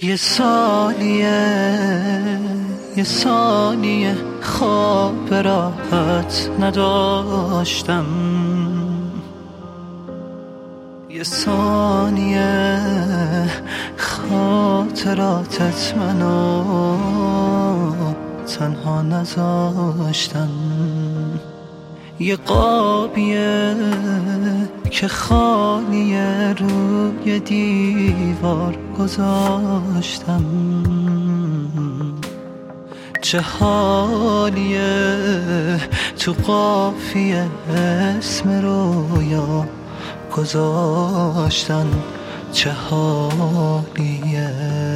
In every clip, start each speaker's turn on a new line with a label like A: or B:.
A: یه ثانیه خواب راحت نداشتم، یه ثانیه خاطراتت منو تنها نذاشتن. یه قابیه که خالیه روی دیوار گذاشتم، چه حالیه تو قافیه اسم رویا گذاشتن، چه حالیه.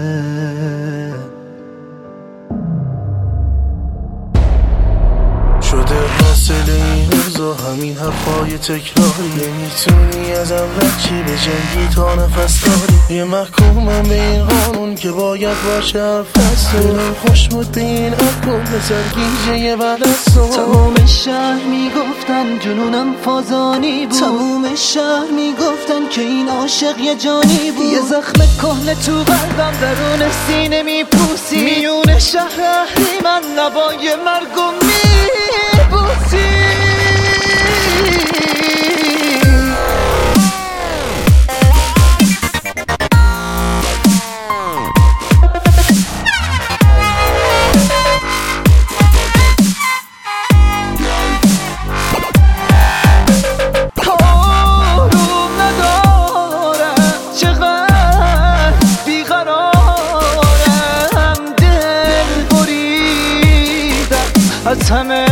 B: شده حاصل این روزا همین حرفای تکراری، نمیتونی ازم رد چی به جنگی تا نفس داری. یه محکومم به این قانون که باید باشه حرف دلم خوش بود به این اکن به سرگیجه یه بدستان.
A: تمام شهر میگفتن جنونم فازانی بود، تمام شهر میگفتن که این عاشق یه جانی بود. یه زخم کهنه تو قلبم درون سینه میپوسی، میون شهر اهریمن نوای مرگو میبوسی. از همه